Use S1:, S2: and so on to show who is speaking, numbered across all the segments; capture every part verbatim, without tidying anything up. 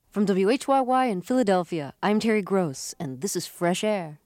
S1: From W H Y Y in Philadelphia, I'm Terry Gross, and this is Fresh Air.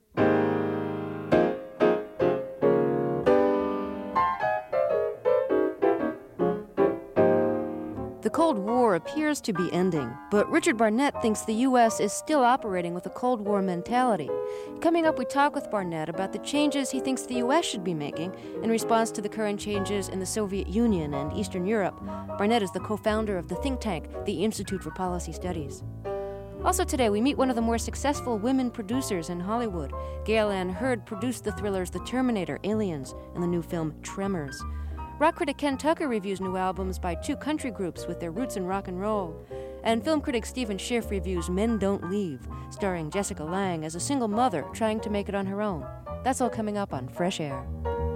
S1: The Cold War appears to be ending, but Richard Barnett thinks the U S is still operating with a Cold War mentality. Coming up, we talk with Barnett about the changes he thinks the U S should be making in response to the current changes in the Soviet Union and Eastern Europe. Barnett is the co-founder of the think tank, the Institute for Policy Studies. Also today, we meet one of the more successful women producers in Hollywood. Gail Ann Hurd produced the thrillers The Terminator, Aliens, and the new film Tremors. Rock critic Ken Tucker reviews new albums by two country groups with their roots in rock and roll. And film critic Stephen Schiff reviews Men Don't Leave, starring Jessica Lange as a single mother trying to make it on her own. That's all coming up on Fresh Air.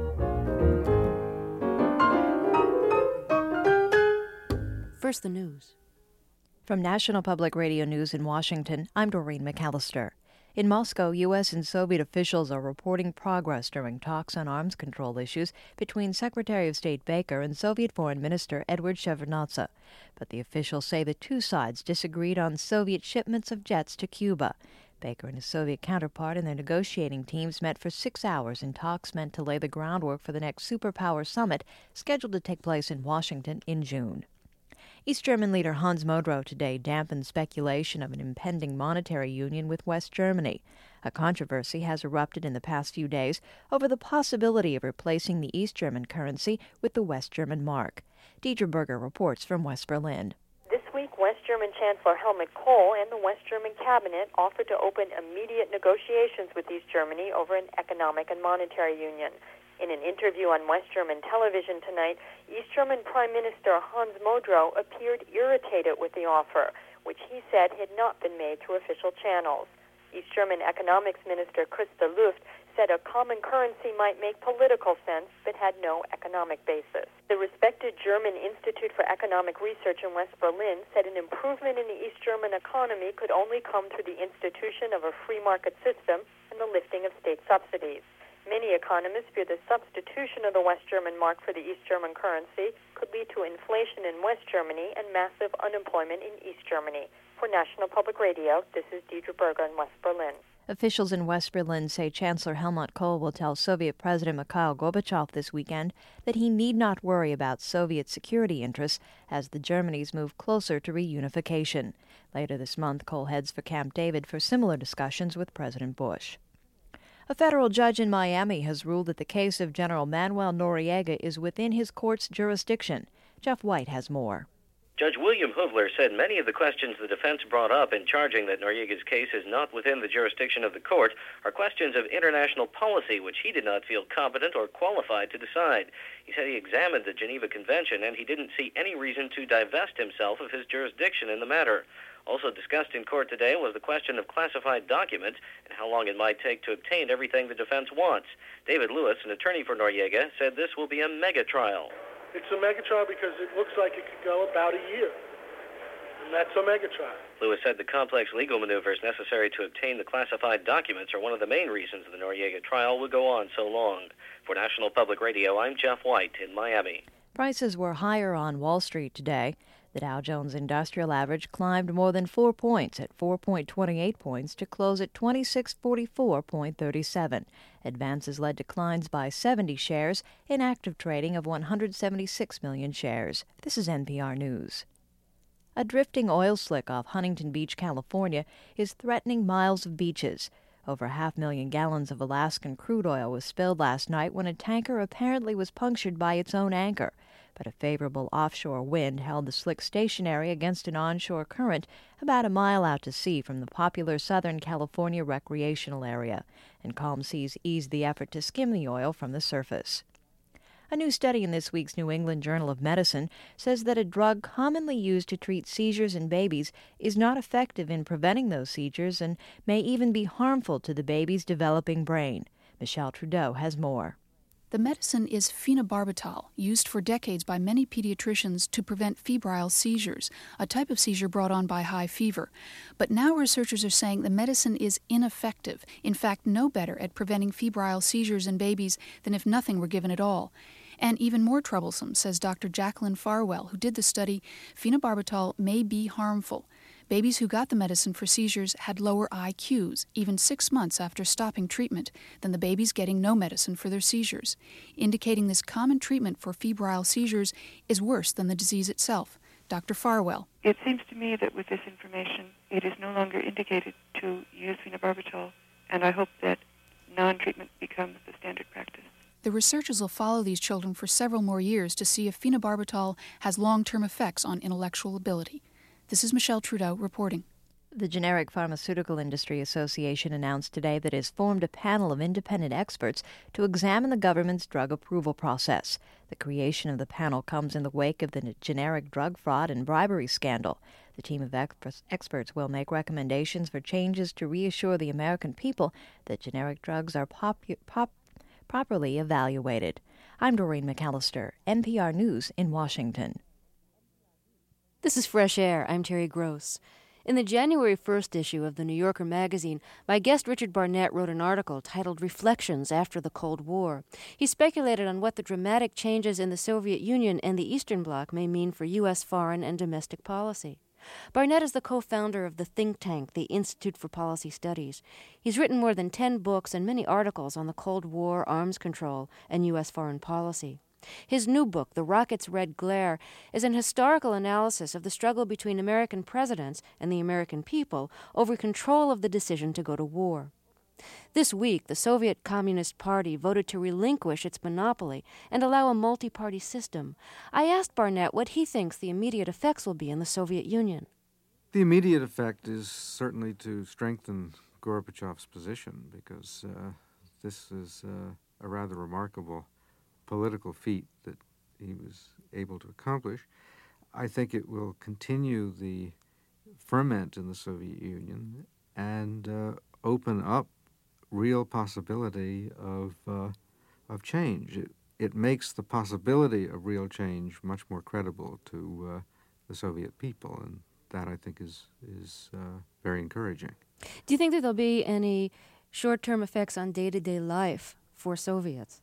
S1: First, the news.
S2: From National Public Radio News in Washington, I'm Doreen McAllister. In Moscow, U S and Soviet officials are reporting progress during talks on arms control issues between Secretary of State Baker and Soviet Foreign Minister Eduard Shevardnadze. But the officials say the two sides disagreed on Soviet shipments of jets to Cuba. Baker and his Soviet counterpart and their negotiating teams met for six hours in talks meant to lay the groundwork for the next superpower summit scheduled to take place in Washington in June. East German leader Hans Modrow today dampened speculation of an impending monetary union with West Germany. A controversy has erupted in the past few days over the possibility of replacing the East German currency with the West German mark. Deidre Berger reports from West Berlin.
S3: This week, West German Chancellor Helmut Kohl and the West German cabinet offered to open immediate negotiations with East Germany over an economic and monetary union. In an interview on West German television tonight, East German Prime Minister Hans Modrow appeared irritated with the offer, which he said had not been made through official channels. East German Economics Minister Christa Luft said a common currency might make political sense but had no economic basis. The respected German Institute for Economic Research in West Berlin said an improvement in the East German economy could only come through the institution of a free market system and the lifting of state subsidies. Many economists fear the substitution of the West German mark for the East German currency could lead to inflation in West Germany and massive unemployment in East Germany. For National Public Radio, this is Deidre Berger in West Berlin.
S2: Officials in West Berlin say Chancellor Helmut Kohl will tell Soviet President Mikhail Gorbachev this weekend that he need not worry about Soviet security interests as the Germanys move closer to reunification. Later this month, Kohl heads for Camp David for similar discussions with President Bush. A federal judge in Miami has ruled that the case of General Manuel Noriega is within his court's jurisdiction. Jeff White has more.
S4: Judge William Hoovler said many of the questions the defense brought up in charging that Noriega's case is not within the jurisdiction of the court are questions of international policy, which he did not feel competent or qualified to decide. He said he examined the Geneva Convention and he didn't see any reason to divest himself of his jurisdiction in the matter. Also discussed in court today was the question of classified documents and how long it might take to obtain everything the defense wants. David Lewis, an attorney for Noriega, said this will be a mega trial.
S5: It's a mega trial because it looks like it could go about a year, and that's a mega trial.
S4: Lewis said the complex legal maneuvers necessary to obtain the classified documents are one of the main reasons the Noriega trial will go on so long. For National Public Radio, I'm Jeff White in Miami.
S2: Prices were higher on Wall Street today. The Dow Jones Industrial Average climbed more than four points at four point two eight points to close at twenty-six forty-four point three seven. Advances led declines by seventy shares in active trading of one hundred seventy-six million shares. This is N P R News. A drifting oil slick off Huntington Beach, California, is threatening miles of beaches. Over half million gallons of Alaskan crude oil was spilled last night when a tanker apparently was punctured by its own anchor. But a favorable offshore wind held the slick stationary against an onshore current about a mile out to sea from the popular Southern California recreational area, and calm seas eased the effort to skim the oil from the surface. A new study in this week's New England Journal of Medicine says that a drug commonly used to treat seizures in babies is not effective in preventing those seizures and may even be harmful to the baby's developing brain. Michelle Trudeau has more.
S6: The medicine is phenobarbital, used for decades by many pediatricians to prevent febrile seizures, a type of seizure brought on by high fever. But now researchers are saying the medicine is ineffective, in fact no better at preventing febrile seizures in babies than if nothing were given at all. And even more troublesome, says Doctor Jacqueline Farwell, who did the study, phenobarbital may be harmful. Babies who got the medicine for seizures had lower I Qs, even six months after stopping treatment, than the babies getting no medicine for their seizures, indicating this common treatment for febrile seizures is worse than the disease itself. Doctor Farwell.
S7: It seems to me that with this information, it is no longer indicated to use phenobarbital, and I hope that non-treatment becomes the standard practice.
S6: The researchers will follow these children for several more years to see if phenobarbital has long-term effects on intellectual ability. This is Michelle Trudeau reporting.
S2: The Generic Pharmaceutical Industry Association announced today that it has formed a panel of independent experts to examine the government's drug approval process. The creation of the panel comes in the wake of the generic drug fraud and bribery scandal. The team of ex- experts will make recommendations for changes to reassure the American people that generic drugs are pop- pop- properly evaluated. I'm Doreen McAllister, N P R News in Washington.
S1: This is Fresh Air. I'm Terry Gross. In the January first issue of the New Yorker magazine, my guest Richard Barnett wrote an article titled Reflections After the Cold War. He speculated on what the dramatic changes in the Soviet Union and the Eastern Bloc may mean for U S foreign and domestic policy. Barnett is the co-founder of the think tank, the Institute for Policy Studies. He's written more than ten books and many articles on the Cold War, arms control, and U S foreign policy. His new book, The Rocket's Red Glare, is an historical analysis of the struggle between American presidents and the American people over control of the decision to go to war. This week, the Soviet Communist Party voted to relinquish its monopoly and allow a multi-party system. I asked Barnett what he thinks the immediate effects will be in the Soviet Union.
S8: The immediate effect is certainly to strengthen Gorbachev's position, because uh, this is uh, a rather remarkable political feat that he was able to accomplish. I think it will continue the ferment in the Soviet Union and uh, open up real possibility of uh, of change. It, it makes the possibility of real change much more credible to uh, the Soviet people, and that, I think, is is uh, very encouraging.
S1: Do you think that there'll be any short-term effects on day-to-day life for Soviets?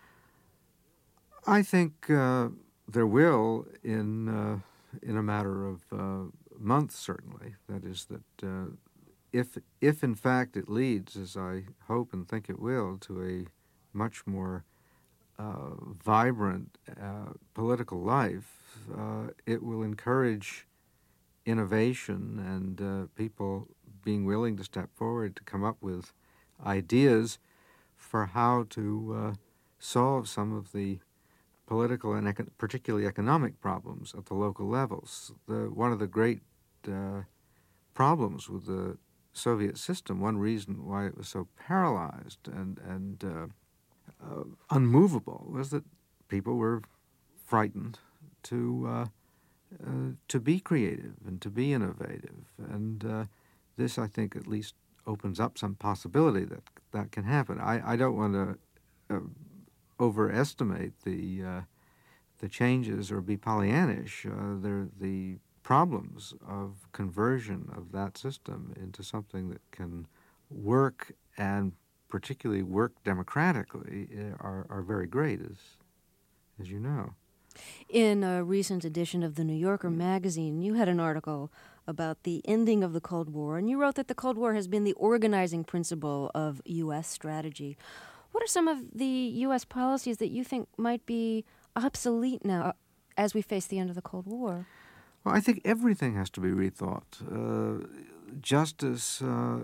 S8: I think uh, there will, in uh, in a matter of uh, months, certainly. That is, that uh, if if in fact it leads, as I hope and think it will, to a much more uh, vibrant uh, political life, uh, it will encourage innovation and uh, people being willing to step forward to come up with ideas for how to uh, solve some of the political and eco- particularly economic problems at the local levels. The, one of the great uh, problems with the Soviet system, one reason why it was so paralyzed and, and uh, uh, unmovable, was that people were frightened to uh, uh, to be creative and to be innovative. And uh, this, I think, at least opens up some possibility that that can happen. I, I don't want to uh, overestimate the uh, the changes or be Pollyannish. Uh, they're the problems of conversion of that system into something that can work, and particularly work democratically, are, are very great, as as you know.
S1: In a recent edition of the New Yorker magazine, you had an article about the ending of the Cold War, and you wrote that the Cold War has been the organizing principle of U S strategy. What are some of the U S policies that you think might be obsolete now as we face the end of the Cold War?
S8: Well, I think everything has to be rethought. Uh, just as uh,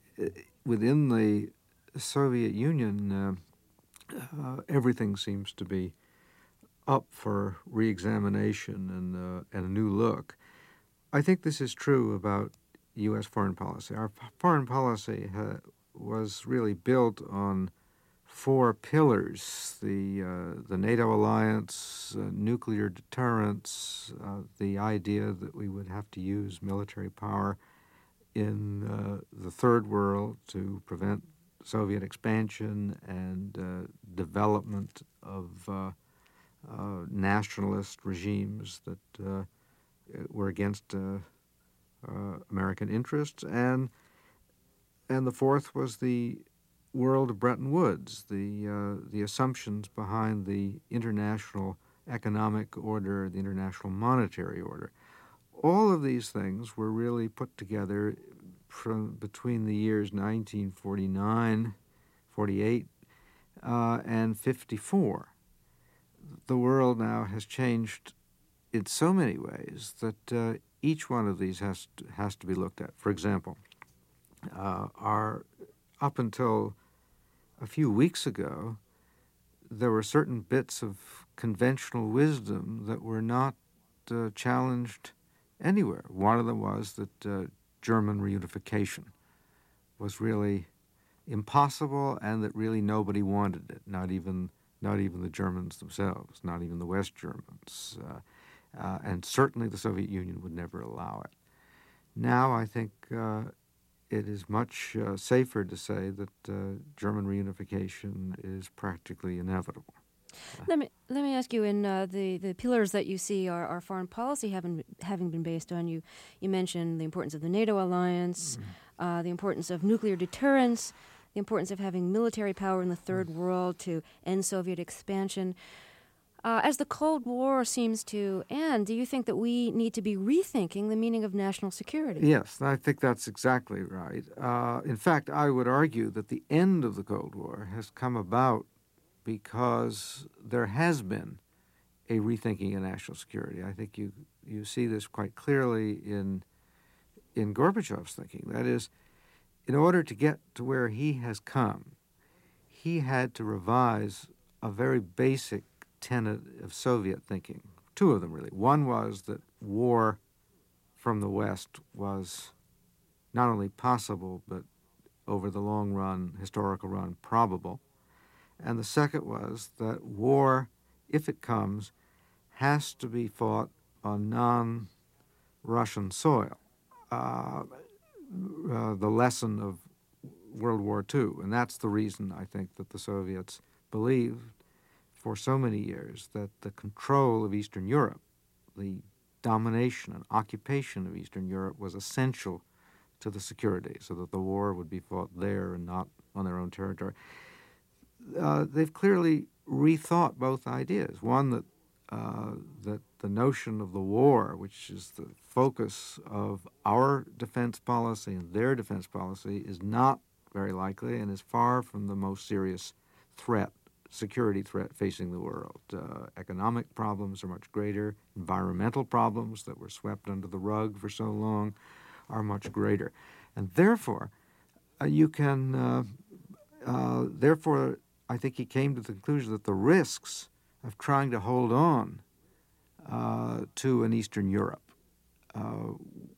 S8: within the Soviet Union, uh, uh, everything seems to be up for re-examination and, uh, and a new look. I think this is true about U S foreign policy. Our p- foreign policy ha- was really built on four pillars: the uh, the NATO alliance, uh, nuclear deterrence, uh, the idea that we would have to use military power in uh, the third world to prevent Soviet expansion and uh, development of uh, uh, nationalist regimes that uh, were against uh, uh, American interests, and and the fourth was the world of Bretton Woods, the uh, the assumptions behind the international economic order, the international monetary order. all of these things were really put together from between the years nineteen forty-nine, forty-eight, uh, and fifty-four. The world now has changed in so many ways that uh, each one of these has to, has to be looked at. For example, uh, our up until a few weeks ago, there were certain bits of conventional wisdom that were not uh, challenged anywhere. One of them was that uh, German reunification was really impossible and that really nobody wanted it, not even not even the Germans themselves, not even the West Germans, uh, uh, and certainly the Soviet Union would never allow it. Now I think uh, it is much uh, safer to say that uh, German reunification is practically inevitable.
S1: Let me let me ask you. In uh, the the pillars that you see our, our foreign policy having having been based on, you you mentioned the importance of the NATO alliance, mm. uh, the importance of nuclear deterrence, the importance of having military power in the Third mm. World to end Soviet expansion. Uh, as the Cold War seems to end, do you think that we need to be rethinking the meaning of national security?
S8: Yes, I think that's exactly right. Uh, in fact, I would argue that the end of the Cold War has come about because there has been a rethinking of national security. I think you you see this quite clearly in in Gorbachev's thinking. That is, in order to get to where he has come, he had to revise a very basic tenet of Soviet thinking. Two of them, really. One was that war from the West was not only possible, but over the long run, historical run, probable. And the second was that war, if it comes, has to be fought on non-Russian soil. Uh, uh, the lesson of World War Two. And that's the reason, I think, that the Soviets believed for so many years that the control of Eastern Europe, the domination and occupation of Eastern Europe, was essential to the security, so that the war would be fought there and not on their own territory. Uh, they've clearly rethought both ideas. One, that uh, that the notion of the war, which is the focus of our defense policy and their defense policy, is not very likely and is far from the most serious threat, security threat facing the world. Uh, economic problems are much greater. Environmental problems that were swept under the rug for so long are much greater. And therefore, uh, you can, uh, uh, therefore, I think he came to the conclusion that the risks of trying to hold on uh, to an Eastern Europe uh,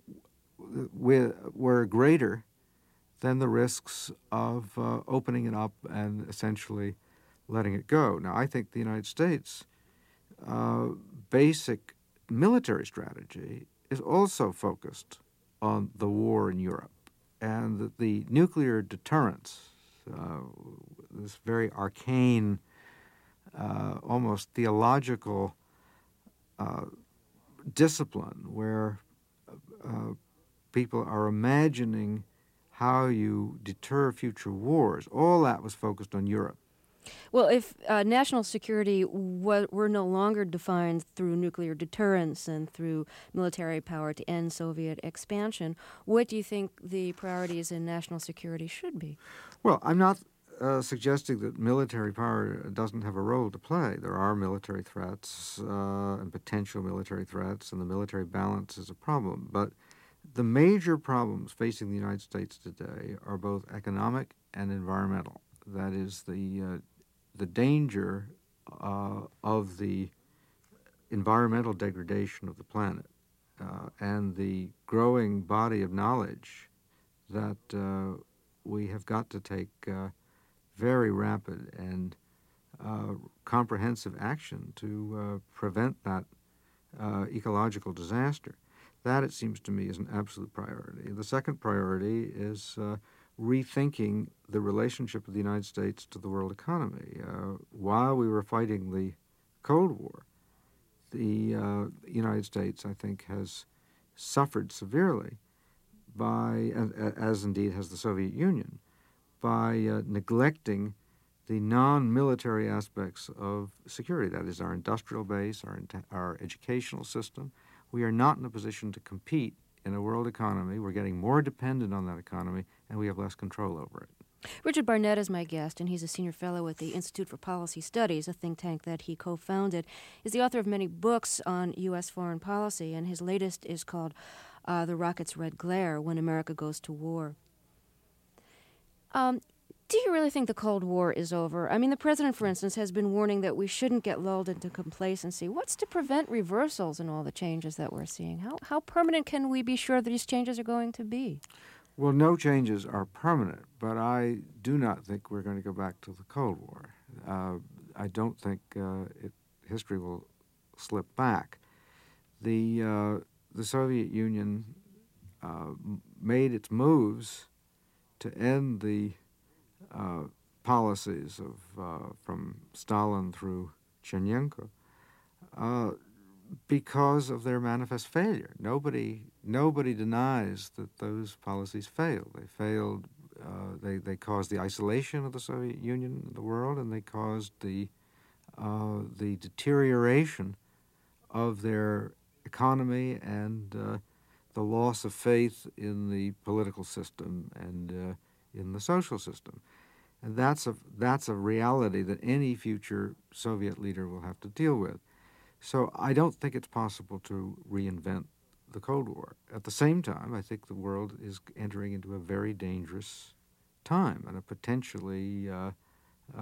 S8: were greater than the risks of uh, opening it up and essentially letting it go. Now, I think the United States' uh, basic military strategy is also focused on the war in Europe, and that the nuclear deterrence, uh, this very arcane, uh, almost theological uh, discipline where uh, people are imagining how you deter future wars, all that was focused on Europe.
S1: Well, if uh, national security wa- were no longer defined through nuclear deterrence and through military power to end Soviet expansion, what do you think the priorities in national security should be?
S8: Well, I'm not uh, suggesting that military power doesn't have a role to play. There are military threats uh, and potential military threats, and the military balance is a problem. But the major problems facing the United States today are both economic and environmental. That is, the uh, the danger uh, of the environmental degradation of the planet uh, and the growing body of knowledge that uh, we have got to take uh, very rapid and uh, comprehensive action to uh, prevent that uh, ecological disaster. That, it seems to me, is an absolute priority. The second priority is uh, rethinking the relationship of the United States to the world economy. Uh, while we were fighting the Cold War, the uh, United States, I think, has suffered severely by, as, as indeed has the Soviet Union, by uh, neglecting the non-military aspects of security. That is our industrial base, our, our educational system. we are not in a position to compete in a world economy. We're getting more dependent on that economy, and we have less control over it.
S1: Richard Barnett is my guest, and he's a senior fellow at the Institute for Policy Studies, a think tank that he co-founded. He's the author of many books on U S foreign policy, and his latest is called uh, The Rocket's Red Glare, When America Goes to War. Um, do you really think the Cold War is over? I mean, the president, for instance, has been warning that we shouldn't get lulled into complacency. What's to prevent reversals in all the changes that we're seeing? How, how permanent can we be sure that these changes are going to be?
S8: Well, no changes are permanent, but I do not think we're going to go back to the Cold War. Uh, I don't think uh, it, history will slip back. The, uh, the Soviet Union uh, made its moves to end the uh, policies of uh, from Stalin through Chernenko uh, because of their manifest failure. Nobody nobody denies that those policies failed. They failed. Uh, they they caused the isolation of the Soviet Union in the world, and they caused the uh, the deterioration of their economy and uh, the loss of faith in the political system and uh, in the social system. And that's a that's a reality that any future Soviet leader will have to deal with. So I don't think it's possible to reinvent the Cold War. At the same time, I think the world is entering into a very dangerous time and a potentially uh, uh,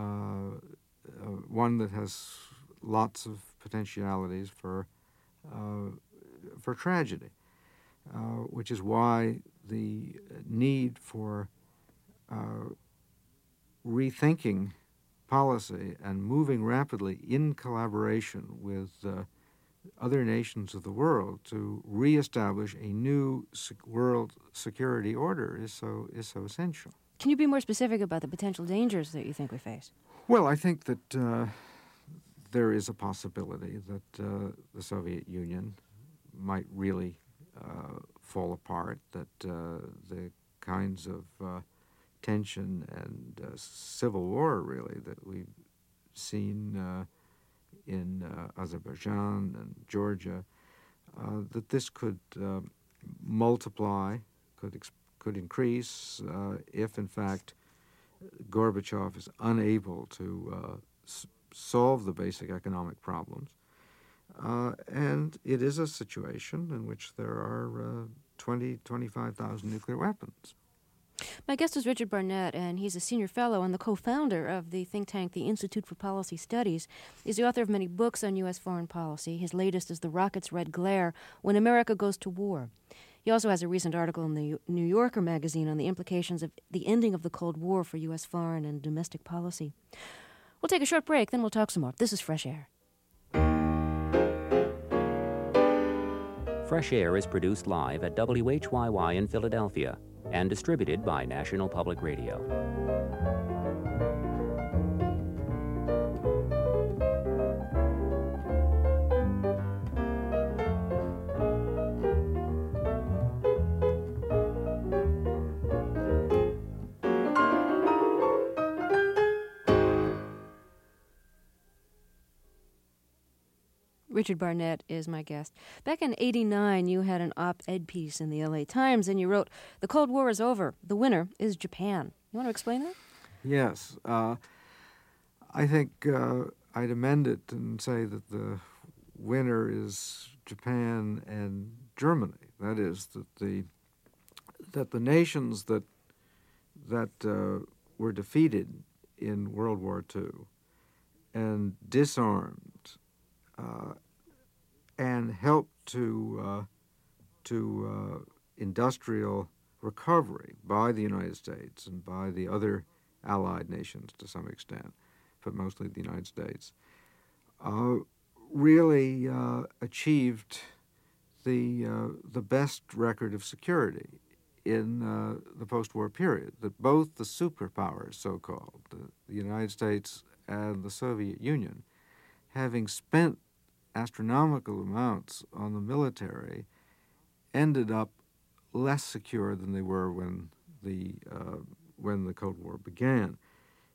S8: uh, one that has lots of potentialities for uh, for tragedy, uh, which is why the need for uh, rethinking policy and moving rapidly in collaboration with uh, other nations of the world to reestablish a new sec- world security order is so is so essential.
S1: Can you be more specific about the potential dangers that you think we face?
S8: Well, I think that uh, there is a possibility that uh, the Soviet Union might really uh, fall apart, that uh, the kinds of uh, tension and uh, civil war, really, that we've seen uh, in uh, Azerbaijan and Georgia, uh, that this could uh, multiply, could ex- could increase uh, if, in fact, Gorbachev is unable to uh, s- solve the basic economic problems. Uh, and it is a situation in which there are uh, twenty, twenty-five thousand nuclear weapons.
S1: My guest is Richard Barnett, and he's a senior fellow and the co-founder of the think tank, the Institute for Policy Studies. He's the author of many books on U S foreign policy. His latest is The Rocket's Red Glare, When America Goes to War. He also has a recent article in the New Yorker magazine on the implications of the ending of the Cold War for U S foreign and domestic policy. We'll take a short break, then we'll talk some more. This is Fresh Air.
S9: Fresh Air is produced live at W H Y Y in Philadelphia and distributed by National Public Radio.
S1: Richard Barnett is my guest. Back in eighty-nine, you had an op-ed piece in the L A Times, and you wrote, "The Cold War is over. The winner is Japan." You want to explain that?
S8: Yes. Uh, I think uh, I'd amend it and say that the winner is Japan and Germany. That is, that the that the nations that that uh, were defeated in World War Two and disarmed uh, and helped to uh, to uh, industrial recovery by the United States and by the other allied nations to some extent, but mostly the United States, uh, really uh, achieved the uh, the best record of security in uh, the post-war period. That both the superpowers, so-called, the, the United States and the Soviet Union, having spent astronomical amounts on the military, ended up less secure than they were when the uh, when the Cold War began.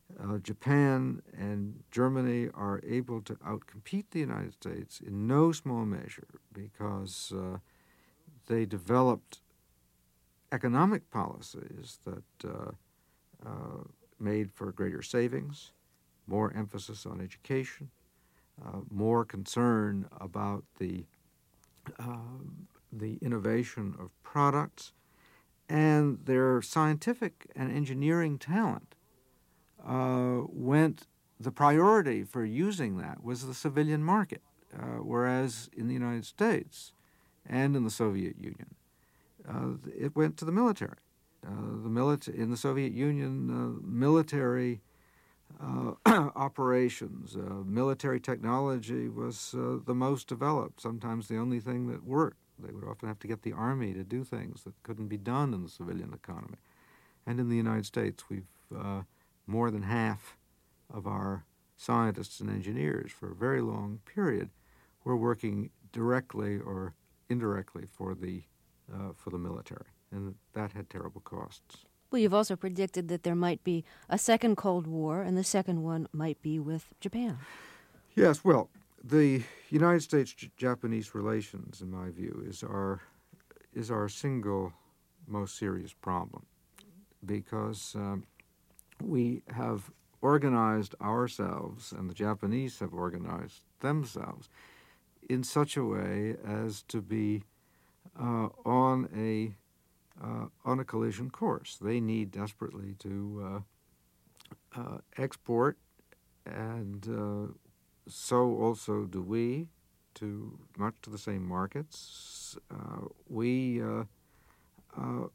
S8: Uh, Japan and Germany are able to outcompete the United States in no small measure because uh, they developed economic policies that uh, uh, made for greater savings, more emphasis on education, uh, more concern about the uh, the innovation of products, and their scientific and engineering talent uh, went. The priority for using that was the civilian market, uh, whereas in the United States and in the Soviet Union, uh, it went to the military. Uh, the milita- in the Soviet Union, uh, military uh, operations, uh, military technology was uh, the most developed, sometimes the only thing that worked. They would often have to get the army to do things that couldn't be done in the civilian economy. And in the United States, we've uh, more than half of our scientists and engineers for a very long period were working directly or indirectly for the uh, for the military, and that had terrible costs.
S1: Well, you've also predicted that there might be a second Cold War, and the second one might be with Japan.
S8: Yes, well, the United States-Japanese relations, in my view, is our is our single most serious problem, because um, we have organized ourselves, and the Japanese have organized themselves, in such a way as to be uh, on a uh, on a collision course. They need desperately to uh, uh, export, and uh, so also do we, to much to the same markets. Uh, we uh, uh,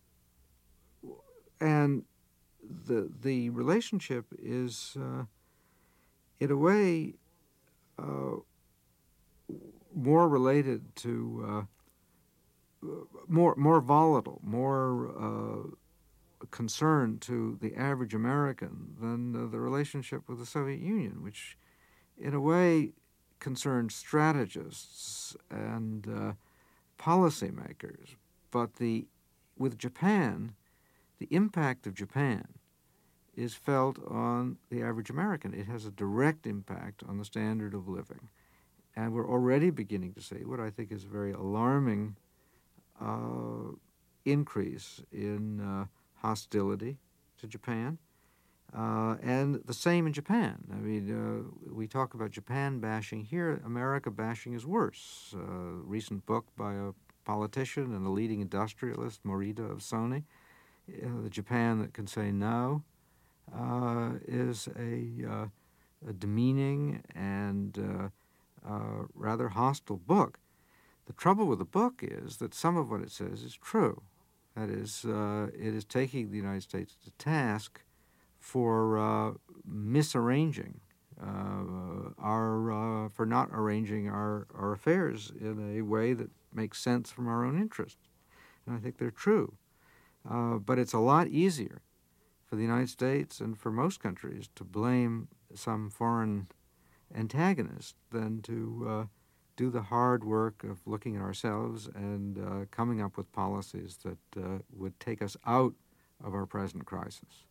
S8: and the the relationship is, uh, in a way, uh, more related to. Uh, More, more volatile, more uh, concerned to the average American than uh, the relationship with the Soviet Union, which, in a way, concerned strategists and uh, policymakers. But the, with Japan, the impact of Japan is felt on the average American. It has a direct impact on the standard of living, and we're already beginning to see what I think is a very alarming Uh, increase in uh, hostility to Japan, uh, and the same in Japan. I mean, uh, we talk about Japan bashing here. America bashing is worse. Uh, recent book by a politician and a leading industrialist, Morita of Sony, uh, the Japan that can say no, uh, is a, uh, a demeaning and uh, uh, rather hostile book. The trouble with the book is that some of what it says is true. That is, uh, it is taking the United States to task for uh, misarranging uh, our, uh, for not arranging our, our affairs in a way that makes sense from our own interests. And I think they're true. Uh, but it's a lot easier for the United States and for most countries to blame some foreign antagonist than to uh, do the hard work of looking at ourselves and uh, coming up with policies that uh, would take us out of our present crisis.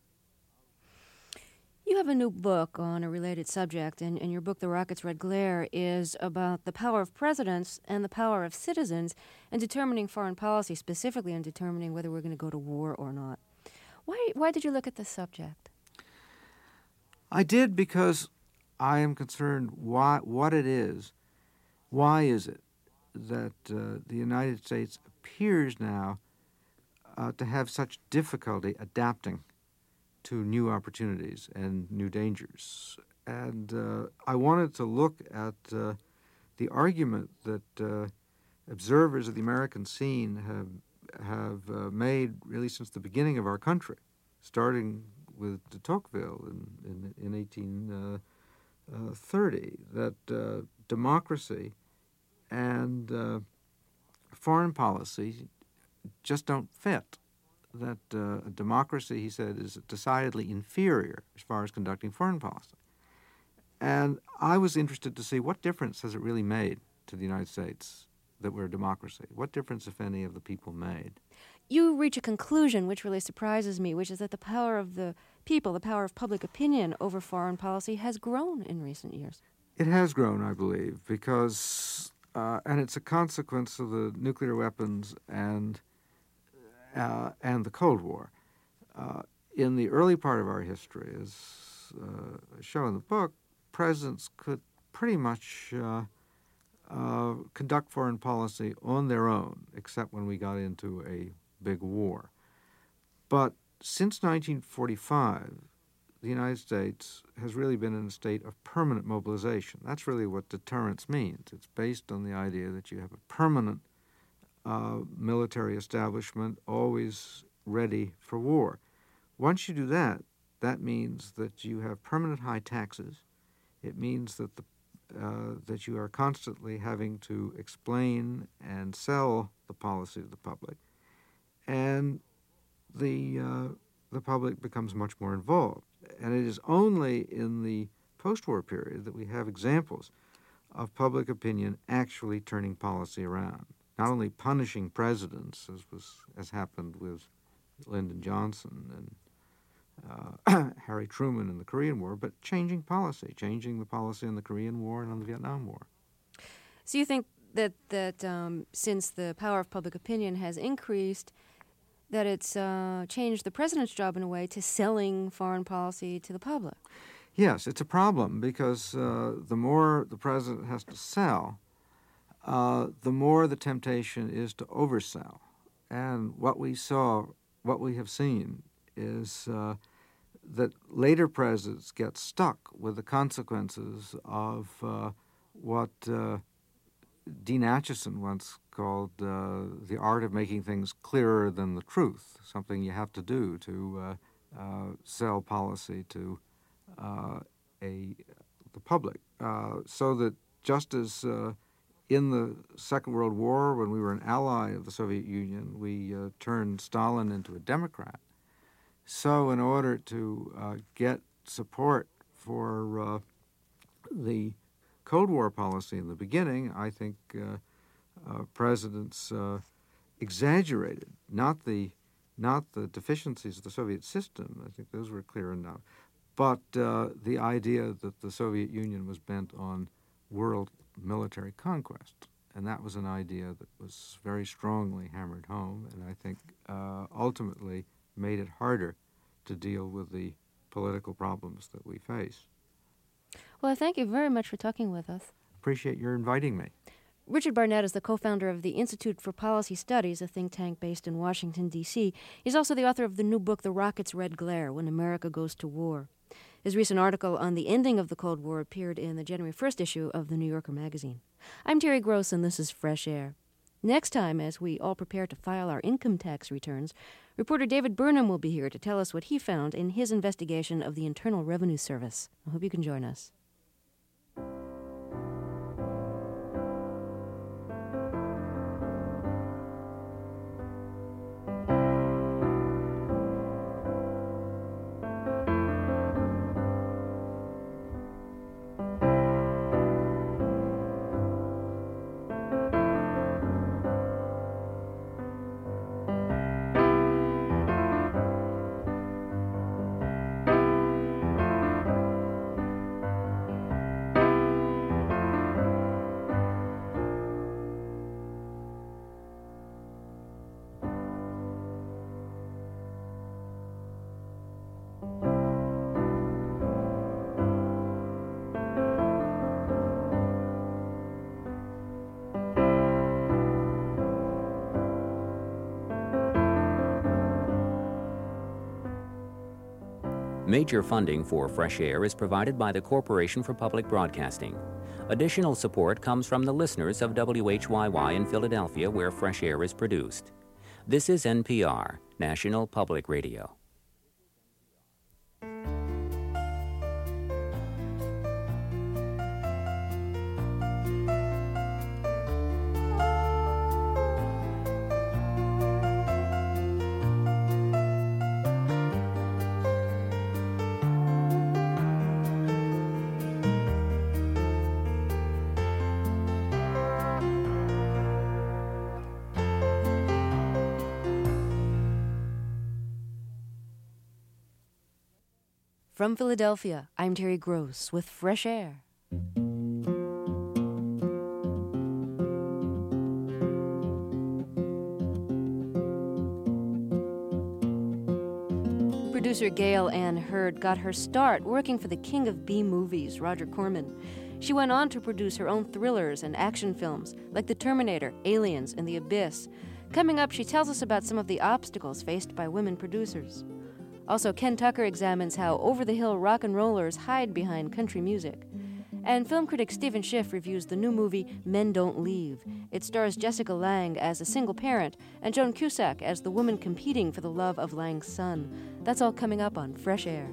S1: You have a new book on a related subject, and, and your book, The Rocket's Red Glare, is about the power of presidents and the power of citizens in determining foreign policy, specifically in determining whether we're going to go to war or not. Why, why did you look at this subject?
S8: I did because I am concerned why, what it is. Why is it that uh, the United States appears now uh, to have such difficulty adapting to new opportunities and new dangers? And uh, I wanted to look at uh, the argument that uh, observers of the American scene have have uh, made really since the beginning of our country, starting with de Tocqueville in, in, in eighteen thirty, that uh, democracy and uh, foreign policy just don't fit. That uh, a democracy, he said, is decidedly inferior as far as conducting foreign policy. And I was interested to see what difference has it really made to the United States that we're a democracy. What difference, if any, have the people made?
S1: you reach a conclusion which really surprises me, which is that the power of the people, the power of public opinion over foreign policy has grown in recent years.
S8: It has grown, I believe, because, uh, and it's a consequence of the nuclear weapons and uh, and the Cold War. Uh, in the early part of our history, as uh, shown in the book, presidents could pretty much uh, uh, conduct foreign policy on their own, except when we got into a big war. But since nineteen forty-five, the United States has really been in a state of permanent mobilization. That's really what deterrence means. It's based on the idea that you have a permanent uh, military establishment always ready for war. Once you do that, that means that you have permanent high taxes. It means that the uh, that you are constantly having to explain and sell the policy to the public, and the uh, the public becomes much more involved. And it is only in the post-war period that we have examples of public opinion actually turning policy around, not only punishing presidents, as was as happened with Lyndon Johnson and uh, Harry Truman in the Korean War, but changing policy, changing the policy in the Korean War and in the Vietnam War.
S1: So you think that that um, since the power of public opinion has increased, that it's uh, changed the president's job in a way to selling foreign policy to the public?
S8: Yes, it's a problem because uh, the more the president has to sell, uh, the more the temptation is to oversell. And what we saw, what we have seen, is uh, that later presidents get stuck with the consequences of uh, what uh, Dean Acheson once called uh, the art of making things clearer than the truth, something you have to do to uh, uh, sell policy to uh, a the public. Uh, so that just as uh, in the Second World War, when we were an ally of the Soviet Union, we uh, turned Stalin into a Democrat, so in order to uh, get support for uh, the Cold War policy in the beginning, I think uh, uh, presidents uh, exaggerated not the not the deficiencies of the Soviet system. I think those were clear enough, but uh, the idea that the Soviet Union was bent on world military conquest, and that was an idea that was very strongly hammered home, and I think uh, ultimately made it harder to deal with the political problems that we face.
S1: Well, thank you very much for talking with us.
S8: Appreciate your inviting me.
S1: Richard Barnett is the co-founder of the Institute for Policy Studies, a think tank based in Washington, D C He's also the author of the new book, The Rocket's Red Glare, When America Goes to War. His recent article on the ending of the Cold War appeared in the January first issue of the New Yorker magazine. I'm Terry Gross, and this is Fresh Air. Next time, as we all prepare to file our income tax returns, reporter David Burnham will be here to tell us what he found in his investigation of the Internal Revenue Service. I hope you can join us.
S9: Major funding for Fresh Air is provided by the Corporation for Public Broadcasting. Additional support comes from the listeners of W H Y Y in Philadelphia, where Fresh Air is produced. This is N P R, National Public Radio.
S1: From Philadelphia, I'm Terry Gross with Fresh Air. Producer Gail Ann Hurd got her start working for the king of B-movies, Roger Corman. She went on to produce her own thrillers and action films, like The Terminator, Aliens, and The Abyss. Coming up, she tells us about some of the obstacles faced by women producers. Also, Ken Tucker examines how over-the-hill rock and rollers hide behind country music. And film critic Stephen Schiff reviews the new movie Men Don't Leave. It stars Jessica Lange as a single parent and Joan Cusack as the woman competing for the love of Lange's son. That's all coming up on Fresh Air.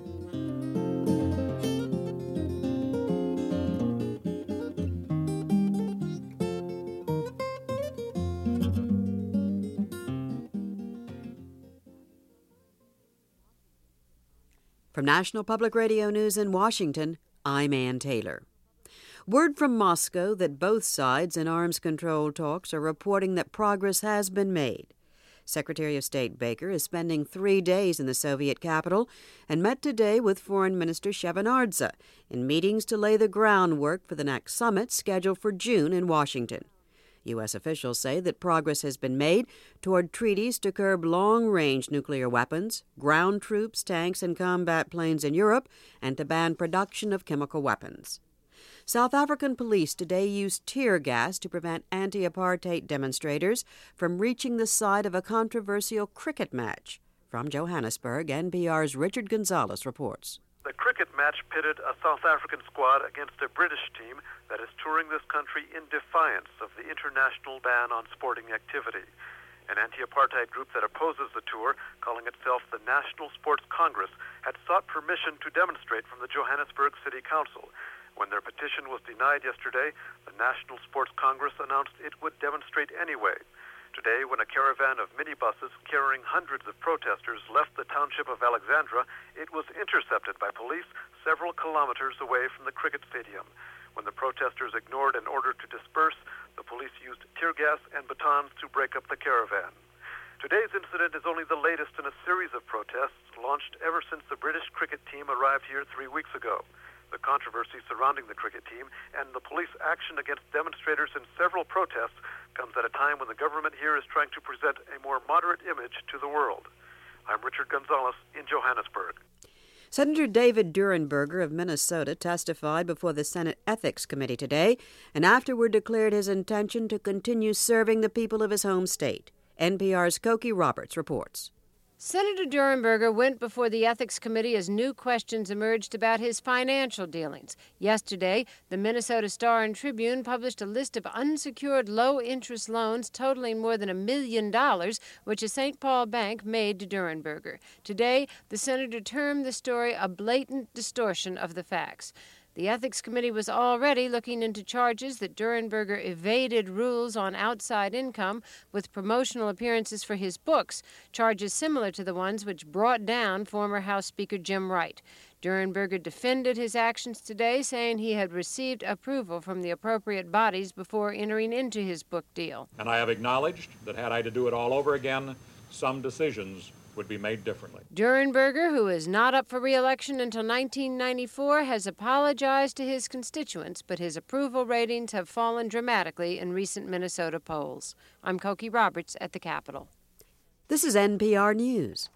S10: From National Public Radio News in Washington, I'm Ann Taylor. Word from Moscow that both sides in arms control talks are reporting that progress has been made. Secretary of State Baker is spending three days in the Soviet capital and met today with Foreign Minister Shevardnadze in meetings to lay the groundwork for the next summit scheduled for June in Washington. U S officials say that progress has been made toward treaties to curb long-range nuclear weapons, ground troops, tanks, and combat planes in Europe, and to ban production of chemical weapons. South African police today used tear gas to prevent anti-apartheid demonstrators from reaching the site of a controversial cricket match. From Johannesburg, N P R's Richard Gonzalez reports.
S11: The cricket match pitted a South African squad against a British team that is touring this country in defiance of the international ban on sporting activity. An anti-apartheid group that opposes the tour, calling itself the National Sports Congress, had sought permission to demonstrate from the Johannesburg City Council. When their petition was denied yesterday, the National Sports Congress announced it would demonstrate anyway. Today, when a caravan of minibuses carrying hundreds of protesters left the township of Alexandra, it was intercepted by police several kilometers away from the cricket stadium. When the protesters ignored an order to disperse, the police used tear gas and batons to break up the caravan. Today's incident is only the latest in a series of protests launched ever since the British cricket team arrived here three weeks ago. The controversy surrounding the cricket team and the police action against demonstrators in several protests comes at a time when the government here is trying to present a more moderate image to the world. I'm Richard Gonzalez in Johannesburg.
S10: Senator David Durenberger of Minnesota testified before the Senate Ethics Committee today and afterward declared his intention to continue serving the people of his home state. N P R's Cokie Roberts reports.
S12: Senator Durenberger went before the Ethics Committee as new questions emerged about his financial dealings. Yesterday, the Minnesota Star and Tribune published a list of unsecured low-interest loans totaling more than a million dollars, which a Saint Paul bank made to Durenberger. Today, the senator termed the story a blatant distortion of the facts. The Ethics Committee was already looking into charges that Durenberger evaded rules on outside income with promotional appearances for his books, charges similar to the ones which brought down former House Speaker Jim Wright. Durenberger defended his actions today, saying he had received approval from the appropriate bodies before entering into his book deal.
S13: And I have acknowledged that had I to do it all over again, some decisions would be made differently.
S12: Durenberger, who is not up for re-election until nineteen ninety-four, has apologized to his constituents, but his approval ratings have fallen dramatically in recent Minnesota polls. I'm Cokie Roberts at the Capitol.
S10: This is N P R News.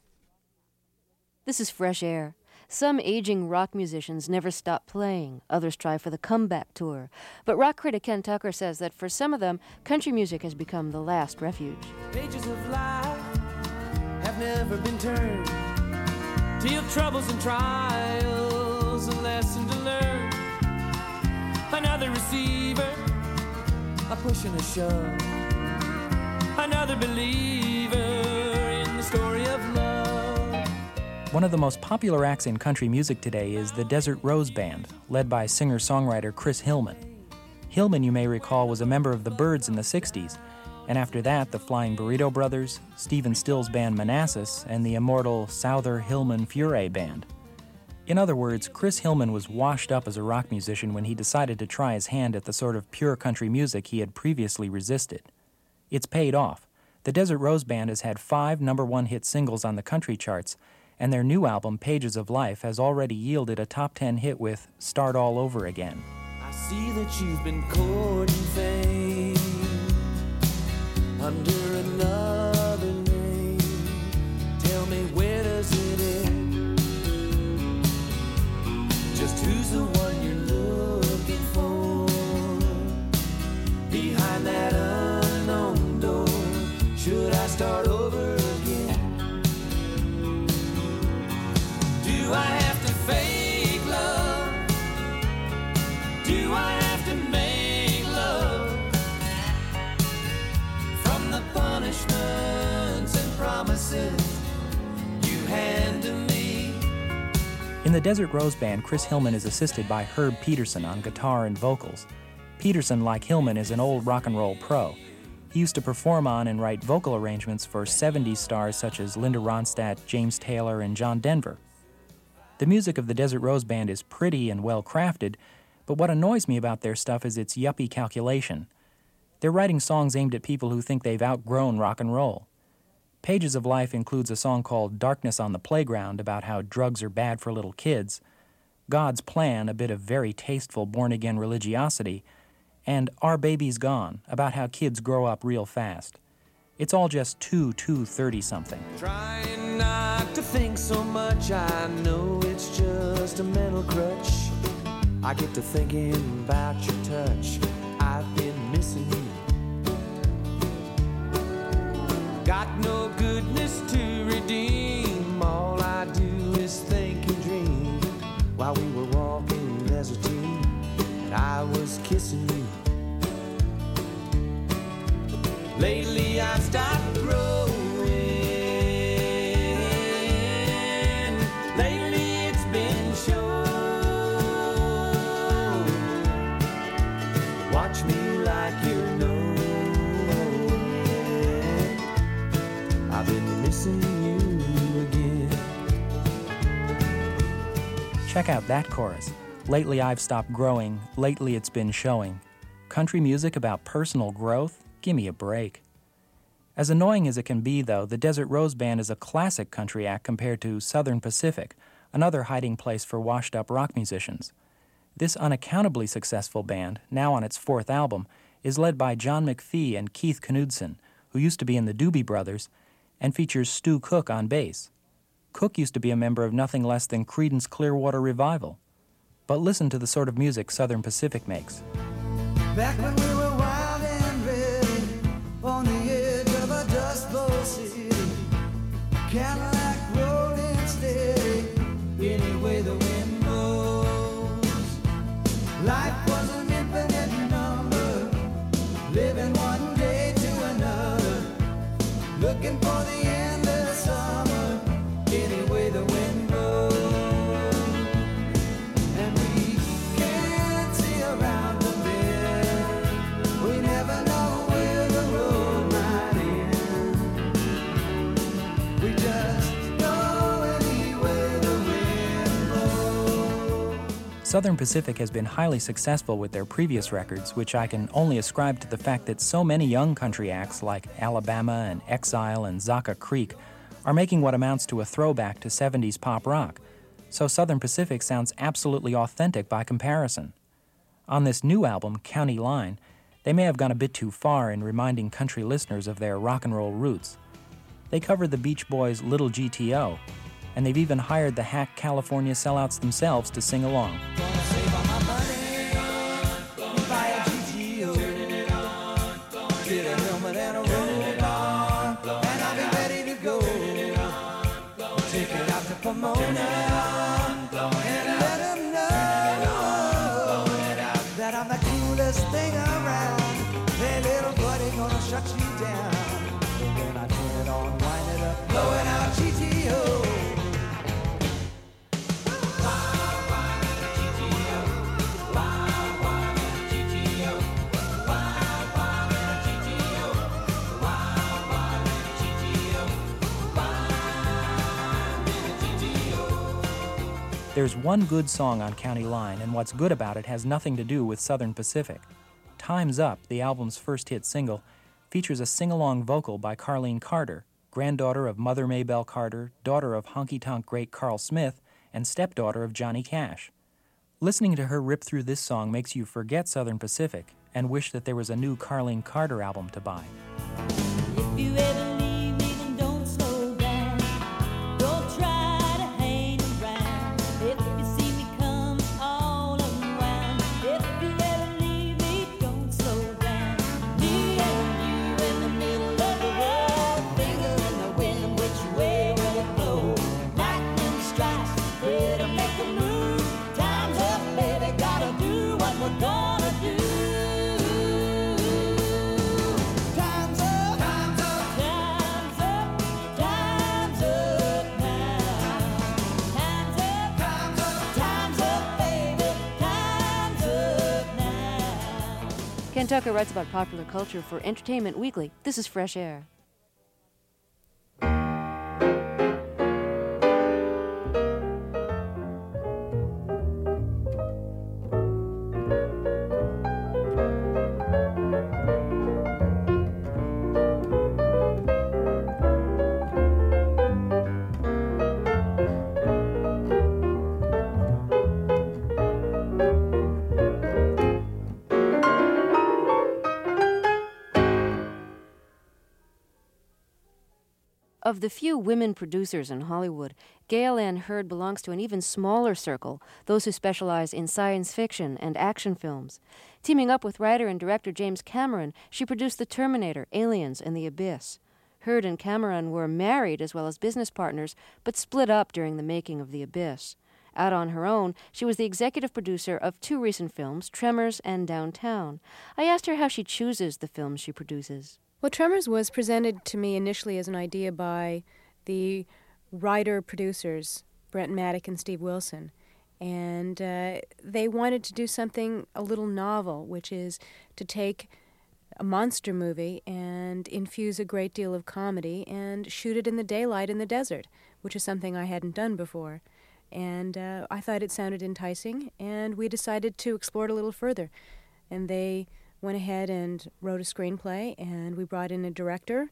S1: This is Fresh Air. Some aging rock musicians never stop playing. Others try for the comeback tour. But rock critic Ken Tucker says that for some of them, country music has become the last refuge.
S14: Pages of life have never been turned. Till troubles and trials, a lesson to learn. Another receiver, a push and a shove. Another believer in the story of love.
S15: One of the most popular acts in country music today is the Desert Rose Band, led by singer-songwriter Chris Hillman. Hillman, you may recall, was a member of the Byrds in the sixties, and after that, the Flying Burrito Brothers, Stephen Stills' band Manassas, and the immortal Souther Hillman Furay Band. In other words, Chris Hillman was washed up as a rock musician when he decided to try his hand at the sort of pure country music he had previously resisted. It's paid off. The Desert Rose Band has had five number one hit singles on the country charts, and their new album, Pages of Life, has already yielded a top ten hit with Start All Over Again.
S14: I see that you've been courting fame under another name. Tell me, where does it end? Just who's the one you're looking for behind that unknown door? Should I start over again? Do I have to fake love? Do I have to make love from the punishments and promises you hand to me?
S15: In the Desert Rose Band, Chris Hillman is assisted by Herb Peterson on guitar and vocals. Peterson, like Hillman, is an old rock and roll pro. He used to perform on and write vocal arrangements for seventies stars such as Linda Ronstadt, James Taylor, and John Denver. The music of the Desert Rose Band is pretty and well-crafted, but what annoys me about their stuff is its yuppie calculation. They're writing songs aimed at people who think they've outgrown rock and roll. Pages of Life includes a song called Darkness on the Playground about how drugs are bad for little kids, God's Plan, a bit of very tasteful born-again religiosity, and Our Baby's Gone, about how kids grow up real fast. It's all just too, too thirty-something.
S14: Trying not to think so much, I know it's just a mental crutch. I get to thinking about your touch, I've been missing you. Got no goodness to redeem, all I do is think and dream. While we were walking as a team, and I was kissing you. Lately I've stopped growing. Lately it's been shown. Watch me like you're knowing. I've been missing you again.
S15: Check out that chorus. Lately I've stopped growing, lately it's been showing. Country music about personal growth? Give me a break. As annoying as it can be, though, the Desert Rose Band is a classic country act compared to Southern Pacific, another hiding place for washed-up rock musicians. This unaccountably successful band, now on its fourth album, is led by John McPhee and Keith Knudsen, who used to be in the Doobie Brothers, and features Stu Cook on bass. Cook used to be a member of nothing less than Creedence Clearwater Revival. But listen to the sort of music Southern Pacific makes.
S14: Back when we were wild and ready, on the edge of a dust bowl city, Cadillac rolling steady, any way the wind blows. Life was an infinite number, living one day to another, looking for the endless summer, any way the wind blows. And we can't see around the bend, we never know where the road might end. We just go any way the wind blows.
S15: Southern Pacific has been highly successful with their previous records, which I can only ascribe to the fact that so many young country acts like Alabama and Exile and Zaka Creek are making what amounts to a throwback to seventies pop rock, so Southern Pacific sounds absolutely authentic by comparison. On this new album, County Line, they may have gone a bit too far in reminding country listeners of their rock and roll roots. They covered the Beach Boys' Little G T O, and they've even hired the hack California sellouts themselves to sing along.
S14: Gonna save all my money, buy a G T O, get a helmet and a roll bar, and I'll be ready to go. Take it out to Pomona, and let them know that I'm the coolest thing around. Hey, little buddy, gonna shut you down. When I turn it on, wind it up, blowing out G T O.
S15: There's one good song on County Line, and what's good about it has nothing to do with Southern Pacific. Time's Up, the album's first hit single, features a sing-along vocal by Carlene Carter, granddaughter of Mother Maybelle Carter, daughter of honky-tonk great Carl Smith, and stepdaughter of Johnny Cash. Listening to her rip through this song makes you forget Southern Pacific and wish that there was a new Carlene Carter album to buy.
S16: If you ever leave me, then don't slow down. Don't try to hang around. If you see me come all around. If you ever leave me, don't slow down. Me and you in the middle of the road. Finger in the wind, which way will it blow? Lightning strikes, better make a move. Time's up, baby, gotta do what we're gonna do.
S1: Ken Tucker writes about popular culture for Entertainment Weekly. This is Fresh Air. Of the few women producers in Hollywood, Gail Ann Hurd belongs to an even smaller circle, those who specialize in science fiction and action films. Teaming up with writer and director James Cameron, she produced The Terminator, Aliens, and The Abyss. Hurd and Cameron were married as well as business partners, but split up during the making of The Abyss. Out on her own, she was the executive producer of two recent films, Tremors and Downtown. I asked her how she chooses the films she produces.
S17: Well, Tremors was presented to me initially as an idea by the writer-producers, Brent Maddock and Steve Wilson. And uh, they wanted to do something a little novel, which is to take a monster movie and infuse a great deal of comedy and shoot it in the daylight in the desert, which is something I hadn't done before. And uh, I thought it sounded enticing, and we decided to explore it a little further. And they went ahead and wrote a screenplay, and we brought in a director.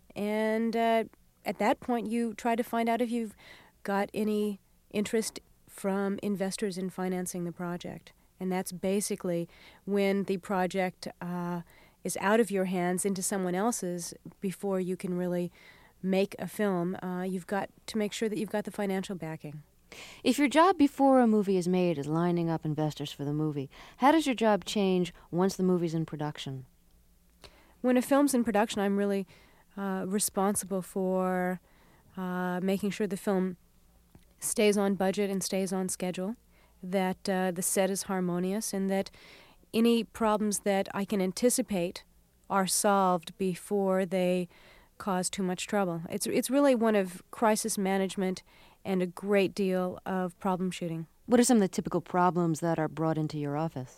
S17: And uh, at that point, you try to find out if you've got any interest from investors in financing the project. And that's basically when the project uh, is out of your hands into someone else's before you can really make a film. Uh, you've got to make sure that you've got the financial backing.
S1: If your job before a movie is made is lining up investors for the movie, how does your job change once the movie's in production?
S17: When a film's in production, I'm really uh, responsible for uh, making sure the film stays on budget and stays on schedule, that uh, the set is harmonious, and that any problems that I can anticipate are solved before they cause too much trouble. It's it's really one of crisis management and a great deal of problem shooting.
S1: What are some of the typical problems that are brought into your office?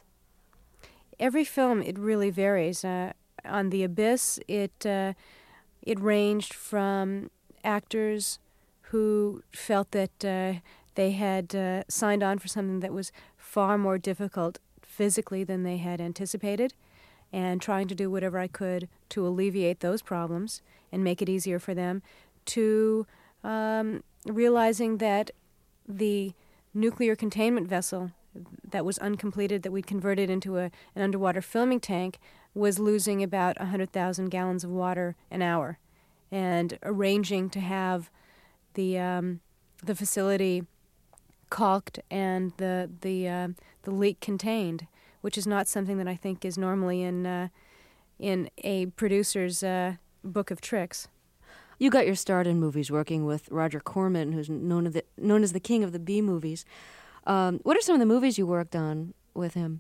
S17: Every film, it really varies. Uh, on The Abyss, it uh, it ranged from actors who felt that uh, they had uh, signed on for something that was far more difficult physically than they had anticipated, and trying to do whatever I could to alleviate those problems and make it easier for them, to um, realizing that the nuclear containment vessel that was uncompleted, that we'd converted into a, an underwater filming tank, was losing about one hundred thousand gallons of water an hour, and arranging to have the um, the facility caulked and the the uh, the leak contained, which is not something that I think is normally in uh, in a producer's uh, book of tricks.
S1: You got your start in movies working with Roger Corman, who's known, of the, known as the king of the B-movies. Um, what are some of the movies you worked on with him?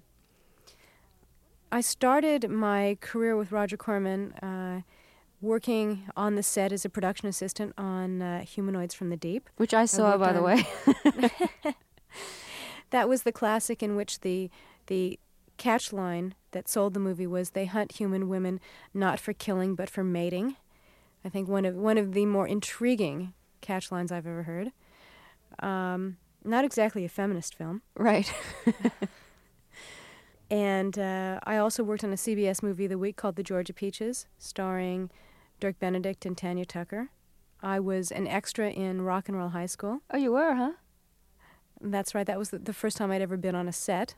S17: I started my career with Roger Corman uh, working on the set as a production assistant on uh, Humanoids from the Deep.
S1: Which I saw, I by on... the way.
S17: That was the classic in which the the catch line that sold the movie was, they hunt human women not for killing but for mating. I think one of one of the more intriguing catch lines I've ever heard. Um, not exactly a feminist film.
S1: Right.
S17: And uh, I also worked on a C B S movie of the week called The Georgia Peaches, starring Dirk Benedict and Tanya Tucker. I was an extra in Rock and Roll High School.
S1: Oh, you were, huh?
S17: That's right. That was the, the first time I'd ever been on a set.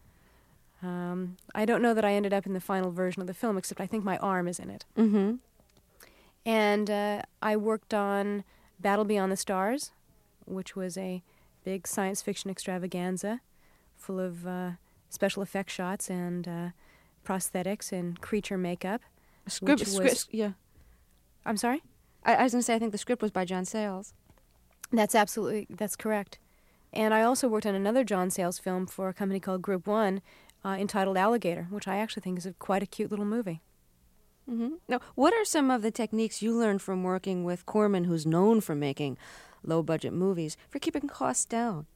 S17: Um, I don't know that I ended up in the final version of the film, except I think my arm is in it.
S1: Mm-hmm.
S17: And uh, I worked on Battle Beyond the Stars, which was a big science fiction extravaganza full of uh, special effects shots and uh, prosthetics and creature makeup.
S1: Script,
S17: which was,
S1: script, yeah.
S17: I'm sorry?
S1: I, I was going to say, I think the script was by John Sayles.
S17: That's absolutely, that's correct. And I also worked on another John Sayles film for a company called Group One uh, entitled Alligator, which I actually think is a, quite a cute little movie.
S1: Mm-hmm. Now, what are some of the techniques you learned from working with Corman, who's known for making low-budget movies, for keeping costs down?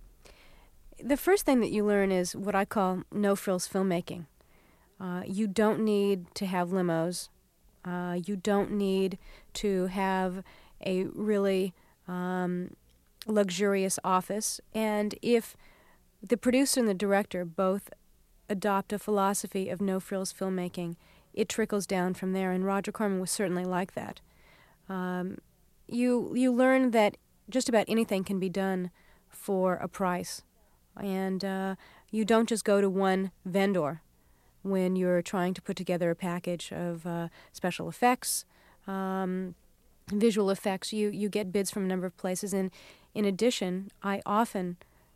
S17: The first thing that you learn is what I call no-frills filmmaking. Uh, you don't need to have limos. Uh, you don't need to have a really um, luxurious office. And if the producer and the director both adopt a philosophy of no-frills filmmaking, it trickles down from there, and Roger Corman was certainly like that. Um, you you learn that just about anything can be done for a price, and uh, you don't just go to one vendor when you're trying to put together a package of uh, special effects, um, visual effects. You, you get bids from a number of places, and in addition, I often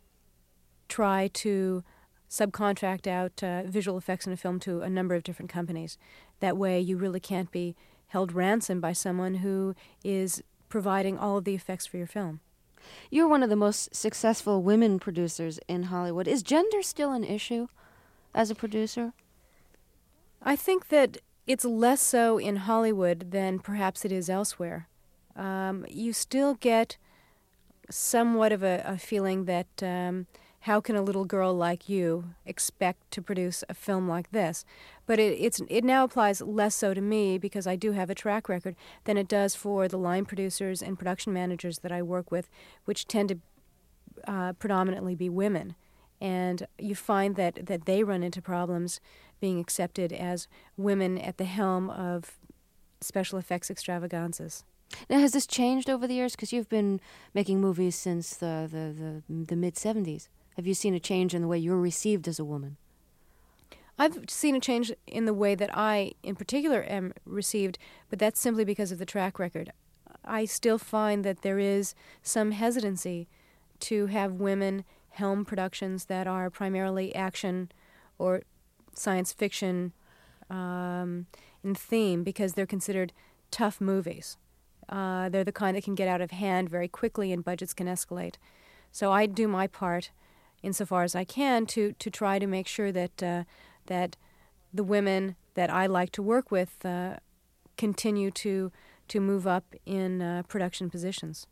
S17: try to subcontract out uh, visual effects in a film to a number of different companies. That way you really can't be held ransom by someone who is providing all of the effects for your film.
S1: You're one of the most successful women producers in Hollywood. Is gender still an issue as a producer?
S17: I think that it's less so in Hollywood than perhaps it is elsewhere. Um, you still get somewhat of a, a feeling that um, how can a little girl like you expect to produce a film like this? But it, it's, it now applies less so to me because I do have a track record than it does for the line producers and production managers that I work with, which tend to uh, predominantly be women. And you find that, that they run into problems being accepted as women at the helm of special effects extravaganzas.
S1: Now, has this changed over the years? Because you've been making movies since the, the, the, the mid-seventies. Have you seen a change in the way you're received as a woman?
S17: I've seen a change in the way that I, in particular, am received, but that's simply because of the track record. I still find that there is some hesitancy to have women helm productions that are primarily action or science fiction um, in theme because they're considered tough movies. Uh, they're the kind that can get out of hand very quickly and budgets can escalate. So I do my part insofar as I can to, to try to make sure that uh, that the women that I like to work with uh, continue to to move up in uh, production positions.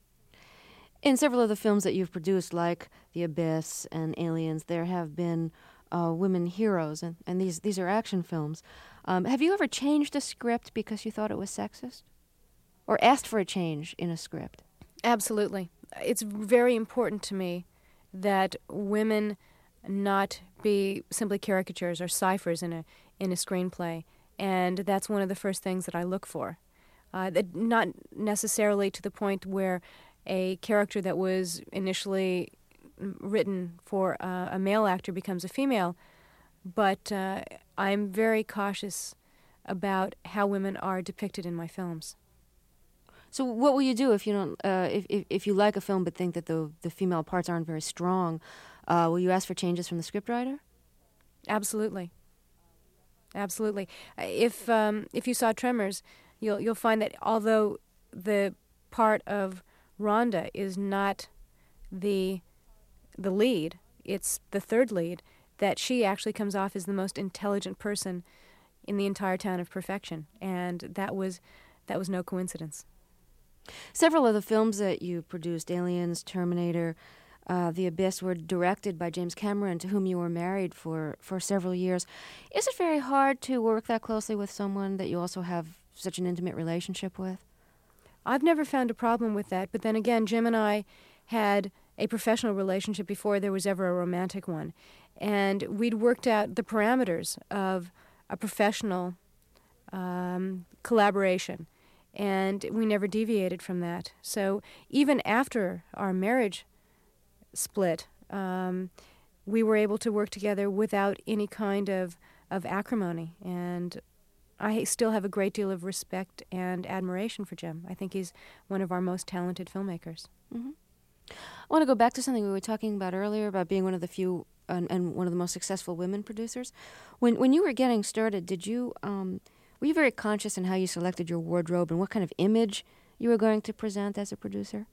S1: In several of the films that you've produced, like The Abyss and Aliens, there have been uh, women heroes, and, and these, these are action films. Um, have you ever changed a script because you thought it was sexist? Or asked for a change in a script?
S17: Absolutely. It's very important to me that women not be simply caricatures or ciphers in a in a screenplay, and that's one of the first things that I look for. Uh, that not necessarily to the point where a character that was initially written for uh, a male actor becomes a female, but uh, I'm very cautious about how women are depicted in my films.
S1: So what will you do if you don't, uh, if, if if you like a film but think that the the female parts aren't very strong? Uh, will you ask for changes from the scriptwriter?
S17: Absolutely. Absolutely. If um, if you saw Tremors, you'll you'll find that although the part of Rhonda is not the the lead, it's the third lead, that she actually comes off as the most intelligent person in the entire town of Perfection, and that was that was no coincidence.
S1: Several of the films that you produced, Aliens, Terminator, uh, The Abyss, were directed by James Cameron, to whom you were married for, for several years. Is it very hard to work that closely with someone that you also have such an intimate relationship with?
S17: I've never found a problem with that, but then again, Jim and I had a professional relationship before there was ever a romantic one, and we'd worked out the parameters of a professional um, collaboration. and we never deviated from that. So even after our marriage split, um, we were able to work together without any kind of, of acrimony, and I still have a great deal of respect and admiration for Jim. I think he's one of our most talented filmmakers.
S1: Mm-hmm. I want to go back to something we were talking about earlier about being one of the few and, and one of the most successful women producers. When when you were getting started, did you um, were you very conscious in how you selected your wardrobe and what kind of image you were going to present as a producer?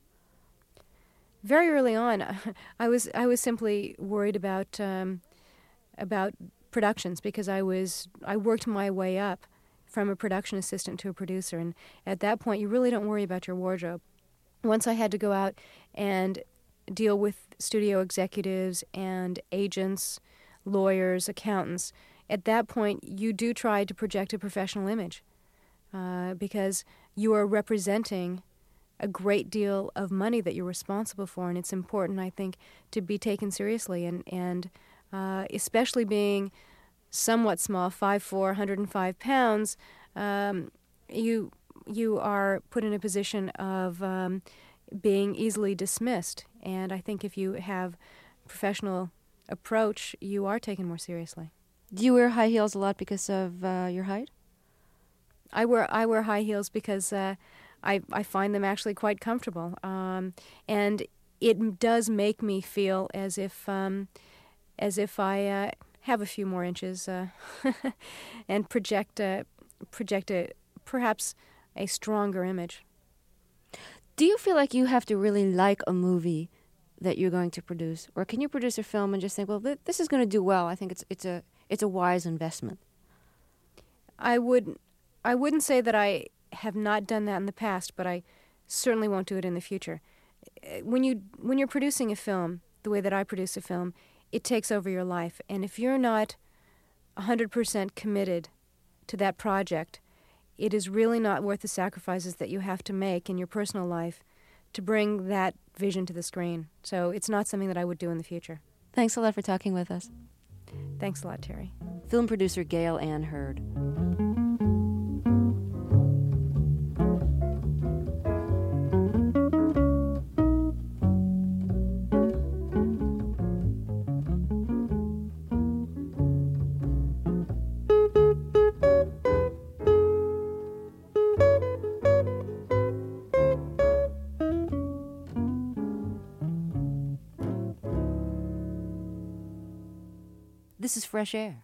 S17: Very early on, I was I was simply worried about um, about productions because I was I worked my way up from a production assistant to a producer, and at that point, you really don't worry about your wardrobe. Once I had to go out and deal with studio executives and agents, lawyers, accountants, at that point, you do try to project a professional image uh, because you are representing a great deal of money that you're responsible for, and it's important, I think, to be taken seriously, and, and uh, especially being somewhat small, five foot four, one hundred five pounds, um, you you are put in a position of um, being easily dismissed. And I think if you have a professional approach, you are taken more seriously.
S1: Do you wear high heels a lot because of uh, your height?
S17: I wear I wear high heels because uh, I I find them actually quite comfortable, um, and it does make me feel as if um, as if I uh, have a few more inches uh, and project a project a perhaps a stronger image.
S1: Do you feel like you have to really like a movie that you're going to produce, or can you produce a film and just think, well, th- this is going to do well? I think it's it's a it's a wise investment.
S17: I would I wouldn't say that I have not done that in the past, but I certainly won't do it in the future. When you when you're producing a film, the way that I produce a film, it takes over your life, and if you're not one hundred percent committed to that project, it is really not worth the sacrifices that you have to make in your personal life to bring that vision to the screen. So it's not something that I would do in the future.
S1: Thanks a lot for talking with us.
S17: Thanks a lot, Terry.
S1: Film producer Gail Ann Hurd. This is Fresh Air.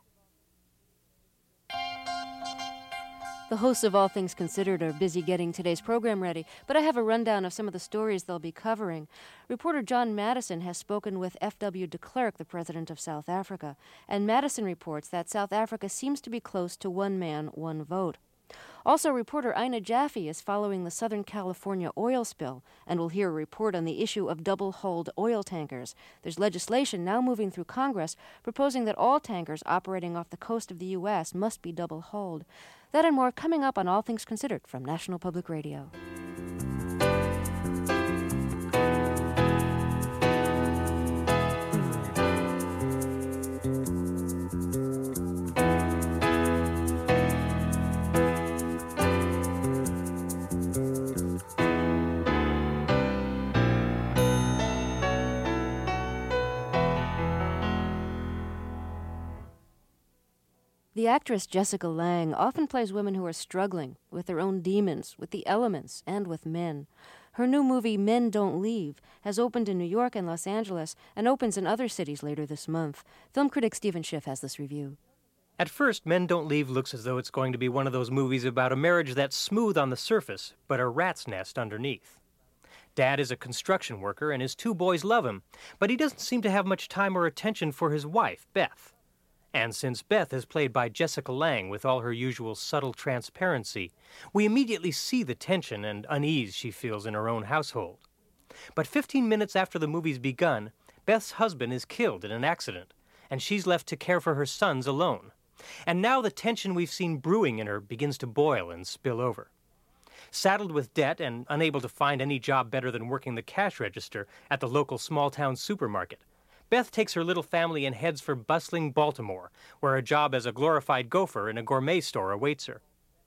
S1: The hosts of All Things Considered are busy getting today's program ready, but I have a rundown of some of the stories they'll be covering. Reporter John Madison has spoken with F W de Klerk, the president of South Africa, and Madison reports that South Africa seems to be close to one man, one vote. Also, reporter Ina Jaffe is following the Southern California oil spill, and will hear a report on the issue of double-hulled oil tankers. There's legislation now moving through Congress proposing that all tankers operating off the coast of the U S must be double-hulled. That and more coming up on All Things Considered from National Public Radio. The actress Jessica Lange often plays women who are struggling with their own demons, with the elements, and with men. Her new movie, Men Don't Leave, has opened in New York and Los Angeles and opens in other cities later this month. Film critic Stephen Schiff has this review.
S18: At first, Men Don't Leave looks as though it's going to be one of those movies about a marriage that's smooth on the surface, but a rat's nest underneath. Dad is a construction worker and his two boys love him, but he doesn't seem to have much time or attention for his wife, Beth. And since Beth is played by Jessica Lange with all her usual subtle transparency, we immediately see the tension and unease she feels in her own household. But fifteen minutes after the movie's begun, Beth's husband is killed in an accident, and she's left to care for her sons alone. And now the tension we've seen brewing in her begins to boil and spill over. Saddled with debt and unable to find any job better than working the cash register at the local small-town supermarket, Beth takes her little family and heads for bustling Baltimore, where a job as a glorified gopher in a gourmet store awaits her.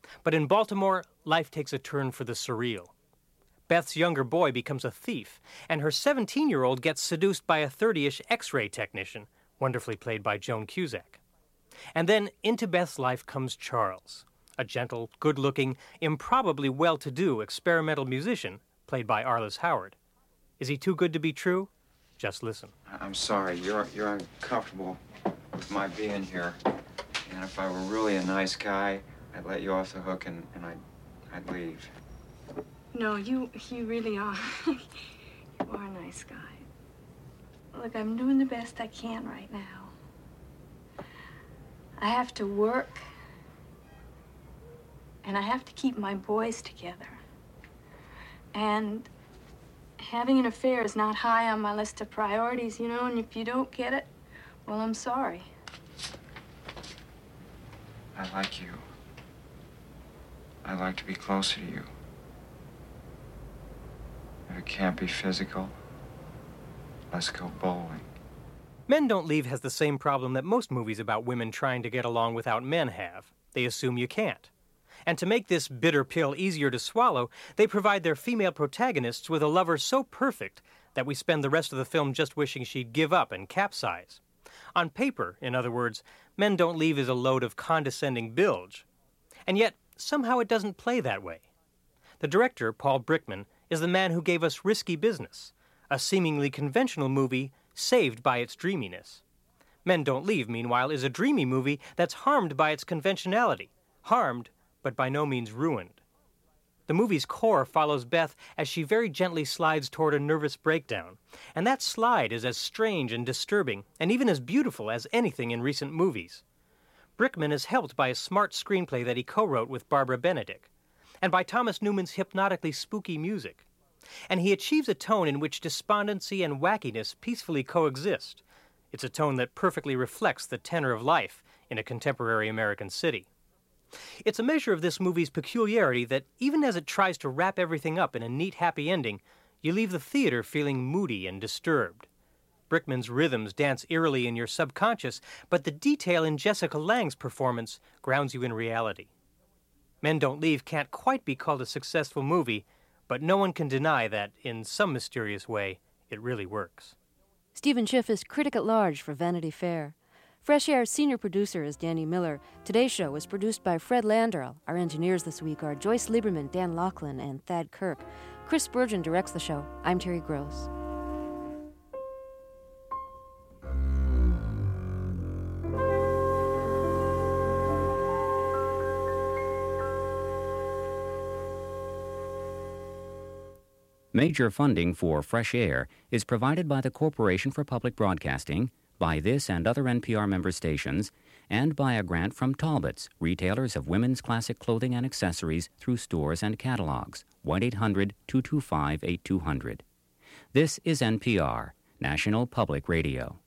S18: But in Baltimore, life takes a turn for the surreal. Beth's younger boy becomes a thief, and her seventeen-year-old gets seduced by a thirty-ish X-ray technician, wonderfully played by Joan Cusack. And then into Beth's life comes Charles, a gentle, good-looking, improbably well-to-do experimental musician, played by Arliss Howard. Is he too good to be true? Just listen.
S19: I'm sorry. You're you're uncomfortable with my being here. And if I were really a nice guy, I'd let you off the hook and, and I'd, I'd leave.
S20: No, you you really are. You are a nice guy. Look, I'm doing the best I can right now. I have to work, and I have to keep my boys together. And having an affair is not high on my list of priorities, you know, and if you don't get it, well, I'm sorry.
S19: I like you. I like to be closer to you. If it can't be physical, let's go bowling.
S18: Men Don't Leave has the same problem that most movies about women trying to get along without men have. They assume you can't. And to make this bitter pill easier to swallow, they provide their female protagonists with a lover so perfect that we spend the rest of the film just wishing she'd give up and capsize. On paper, in other words, Men Don't Leave is a load of condescending bilge. And yet, somehow it doesn't play that way. The director, Paul Brickman, is the man who gave us Risky Business, a seemingly conventional movie saved by its dreaminess. Men Don't Leave, meanwhile, is a dreamy movie that's harmed by its conventionality. Harmed, but by no means ruined. The movie's core follows Beth as she very gently slides toward a nervous breakdown, and that slide is as strange and disturbing, and even as beautiful as anything in recent movies. Brickman is helped by a smart screenplay that he co-wrote with Barbara Benedict, and by Thomas Newman's hypnotically spooky music. And he achieves a tone in which despondency and wackiness peacefully coexist. It's a tone that perfectly reflects the tenor of life in a contemporary American city. It's a measure of this movie's peculiarity that even as it tries to wrap everything up in a neat, happy ending, you leave the theater feeling moody and disturbed. Brickman's rhythms dance eerily in your subconscious, but the detail in Jessica Lange's performance grounds you in reality. Men Don't Leave can't quite be called a successful movie, but no one can deny that, in some mysterious way, it really works.
S1: Stephen Schiff is critic at large for Vanity Fair. Fresh Air's senior producer is Danny Miller. Today's show was produced by Fred Landerl. Our engineers this week are Joyce Lieberman, Dan Laughlin, and Thad Kirk. Chris Spurgeon directs the show. I'm Terry Gross.
S9: Major funding for Fresh Air is provided by the Corporation for Public Broadcasting, by this and other N P R member stations, and by a grant from Talbots, retailers of women's classic clothing and accessories through stores and catalogs. one eight hundred two two five eight two zero zero. This is N P R, National Public Radio.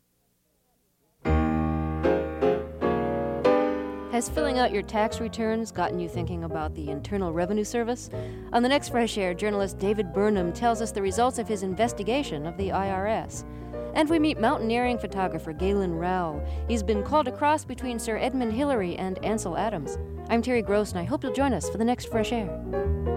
S1: Has filling out your tax returns gotten you thinking about the Internal Revenue Service? On the next Fresh Air, journalist David Burnham tells us the results of his investigation of the I R S. And we meet mountaineering photographer Galen Rowell. He's been called across between Sir Edmund Hillary and Ansel Adams. I'm Terry Gross, and I hope you'll join us for the next Fresh Air.